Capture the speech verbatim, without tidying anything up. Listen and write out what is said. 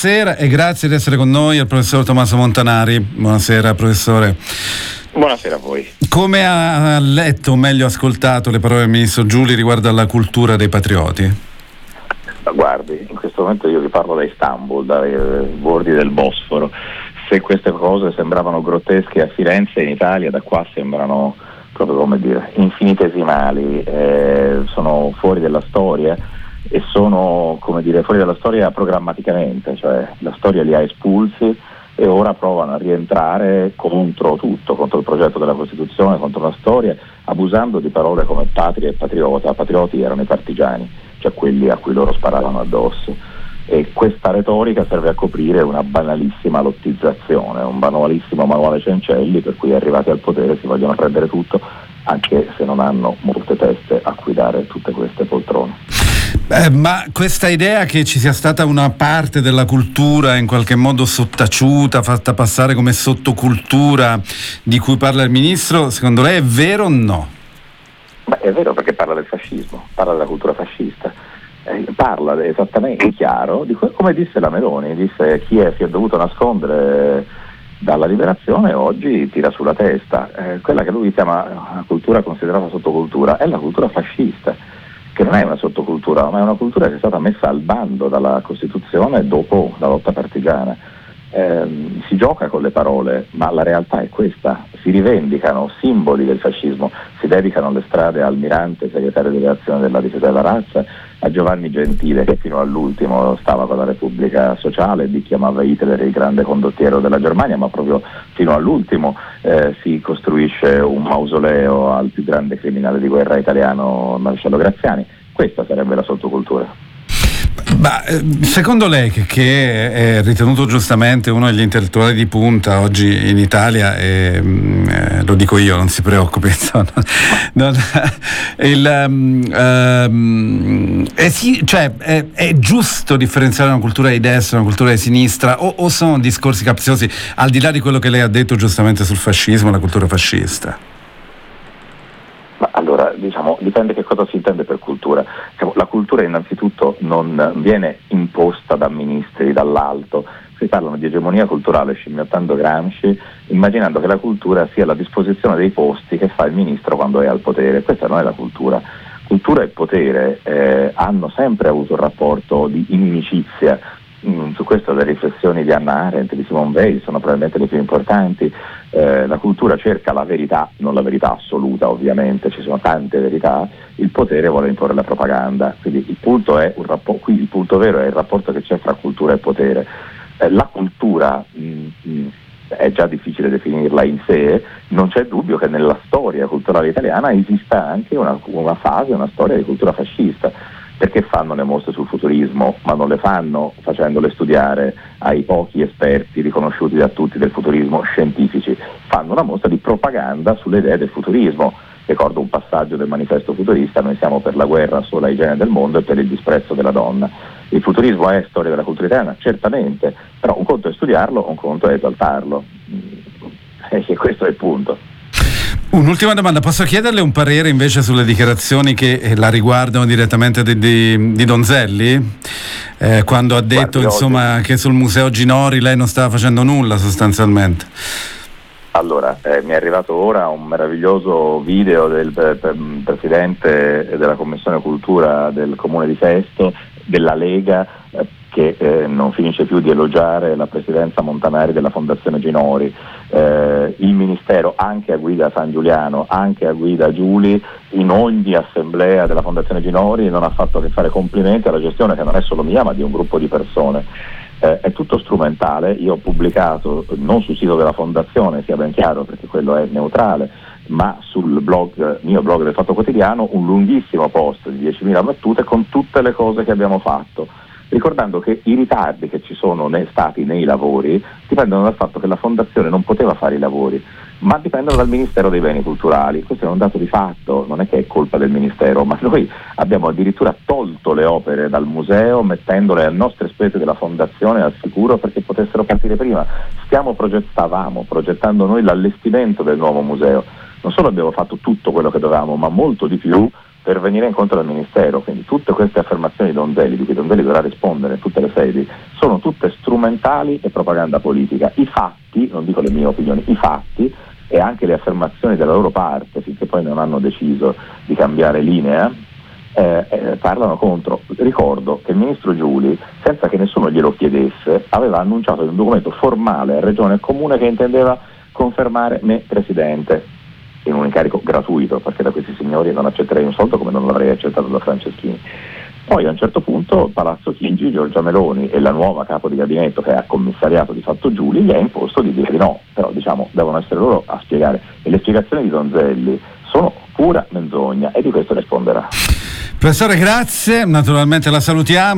buonasera e grazie di essere con noi al professor Tommaso Montanari. Buonasera professore. Buonasera a voi. Come ha letto o meglio ascoltato le parole del ministro Giuli riguardo alla cultura dei patrioti? Guardi, in questo momento io vi parlo da Istanbul, dai bordi del Bosforo. Se queste cose sembravano grottesche a Firenze, in Italia da qua sembrano proprio, come dire, infinitesimali, eh, sono fuori della storia e sono, come dire, fuori dalla storia programmaticamente, cioè la storia li ha espulsi e ora provano a rientrare contro tutto, contro il progetto della Costituzione, contro la storia, abusando di parole come patria e patriota. Patrioti erano i partigiani, cioè quelli a cui loro sparavano addosso. E questa retorica serve a coprire una banalissima lottizzazione, un banalissimo manuale Cencelli per cui arrivati al potere si vogliono prendere tutto, anche se non hanno molte teste a cui dare tutte queste poltrone. Eh, ma questa idea che ci sia stata una parte della cultura in qualche modo sottaciuta, fatta passare come sottocultura di cui parla il ministro, secondo lei è vero o no? Beh, è vero, perché parla del fascismo, parla della cultura fascista. Eh, parla esattamente chiaro di que- come disse la Meloni, disse chi è, si è dovuto nascondere dalla liberazione oggi tira sulla testa. Eh, quella che lui chiama una cultura considerata sottocultura è la cultura fascista, che non è una sottocultura, ma è una cultura che è stata messa al bando dalla Costituzione dopo la lotta partigiana. Eh, si gioca con le parole, ma la realtà è questa: si rivendicano simboli del fascismo, si dedicano le strade al Almirante, segretario di redazione della Difesa della Razza, a Giovanni Gentile, che fino all'ultimo stava con la Repubblica Sociale, di chiamava Hitler il grande condottiero della Germania, ma proprio fino all'ultimo eh, si costruisce un mausoleo al più grande criminale di guerra italiano, Marcello Graziani. Questa sarebbe la sottocultura. Ma secondo lei, che, che è ritenuto giustamente uno degli intellettuali di punta oggi in Italia, e eh, lo dico io, non si preoccupi, non, non, il, um, è, sì, cioè, è, è giusto differenziare una cultura di destra e una cultura di sinistra, o, o sono discorsi capziosi, al di là di quello che lei ha detto giustamente sul fascismo e la cultura fascista? Ma allora, diciamo, dipende che cosa si intende per cultura. Diciamo, la cultura innanzitutto non viene imposta da ministri dall'alto. Si parlano di egemonia culturale scimmiottando Gramsci, immaginando che la cultura sia la disposizione dei posti che fa il ministro quando è al potere. Questa non è la cultura. Cultura e potere eh, hanno sempre avuto un rapporto di inimicizia. Mm, su questo le riflessioni di Hannah Arendt, di Simone Weil sono probabilmente le più importanti. Eh, la cultura cerca la verità, non la verità assoluta ovviamente, ci sono tante verità, il potere vuole imporre la propaganda, quindi il punto è un rappo- qui il punto vero è il rapporto che c'è fra cultura e potere. Eh, la cultura mh, mh, è già difficile definirla in sé, non c'è dubbio che nella storia culturale italiana esista anche una, una fase, una storia di cultura fascista. Perché fanno le mostre sul futurismo, ma non le fanno facendole studiare ai pochi esperti riconosciuti da tutti del futurismo scientifici, fanno una mostra di propaganda sulle idee del futurismo. Ricordo un passaggio del manifesto futurista: noi siamo per la guerra sola igiene del mondo e per il disprezzo della donna. Il futurismo è storia della cultura italiana? Certamente, però un conto è studiarlo, un conto è esaltarlo. E questo è il punto. Un'ultima domanda, posso chiederle un parere invece sulle dichiarazioni che eh, la riguardano direttamente di, di, di Donzelli, eh, quando ha detto Guardi, insomma oggi... che sul Museo Ginori lei non stava facendo nulla sostanzialmente? Allora, eh, mi è arrivato ora un meraviglioso video del per, per, Presidente della Commissione Cultura del Comune di Sesto, della Lega, eh, che eh, non finisce più di elogiare la presidenza Montanari della Fondazione Ginori. Eh, il Ministero, anche a guida San Giuliano, anche a guida Giuli, in ogni assemblea della Fondazione Ginori non ha fatto che fare complimenti alla gestione, che non è solo mia ma di un gruppo di persone. Eh, è tutto strumentale. Io ho pubblicato, non sul sito della Fondazione, sia ben chiaro perché quello è neutrale, ma sul blog, mio blog del Fatto Quotidiano, un lunghissimo post di diecimila battute con tutte le cose che abbiamo fatto, ricordando che i ritardi che ci sono nei, stati nei lavori dipendono dal fatto che la Fondazione non poteva fare i lavori, ma dipendono dal Ministero dei Beni Culturali. Questo è un dato di fatto, non è che è colpa del Ministero, ma noi abbiamo addirittura tolto le opere dal museo mettendole a nostre spese della Fondazione al sicuro perché potessero partire prima. Stiamo proget- stavamo progettando noi l'allestimento del nuovo museo. Non solo abbiamo fatto tutto quello che dovevamo, ma molto di più, per venire incontro al Ministero. Quindi tutte queste affermazioni di Donzelli, di cui Donzelli dovrà rispondere in tutte le sedi, sono tutte strumentali e propaganda politica. I fatti, non dico le mie opinioni, i fatti e anche le affermazioni della loro parte, finché poi non hanno deciso di cambiare linea, eh, eh, parlano contro. Ricordo che il ministro Giuli, senza che nessuno glielo chiedesse, aveva annunciato in un documento formale a Regione e Comune che intendeva confermare me presidente, in un incarico gratuito, perché da questi signori non accetterei un soldo come non l'avrei accettato da Franceschini. Poi a un certo punto Palazzo Chigi, Giorgia Meloni e la nuova capo di gabinetto che ha commissariato di fatto Giuli gli ha imposto di dire di no, però diciamo devono essere loro a spiegare, e le spiegazioni di Donzelli sono pura menzogna e di questo risponderà. Professore, grazie, naturalmente la salutiamo.